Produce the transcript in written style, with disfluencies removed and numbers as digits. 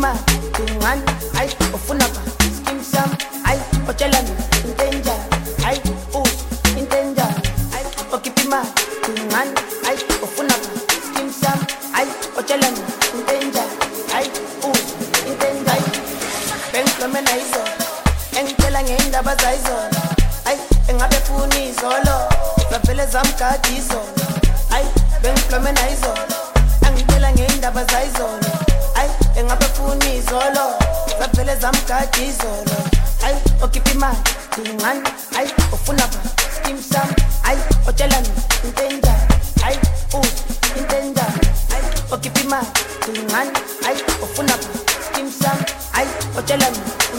imali dingani hayi ufuna ba skim sam hayi otshelani into enjani hayi into enjani hayi okhipha imali dingani hayi ufuna ba skim sam hayi otshelani into enjani hayi into enjani bengihlomela izolo engitshela ngeindaba zayizolo hayi engabe funa izolo zavele zamgada izolo hayi bengihlomela izolo angitshela ngeindaba zayizolo hayi engabe funa izolo zavele zamgada izolo hayi okhipha imali dingani hayi ufuna ba skim sam hayi otshelani into enjani hayi into enjani hayi okhipha imali dingani hayi ufuna ba skim sam hayi otshelani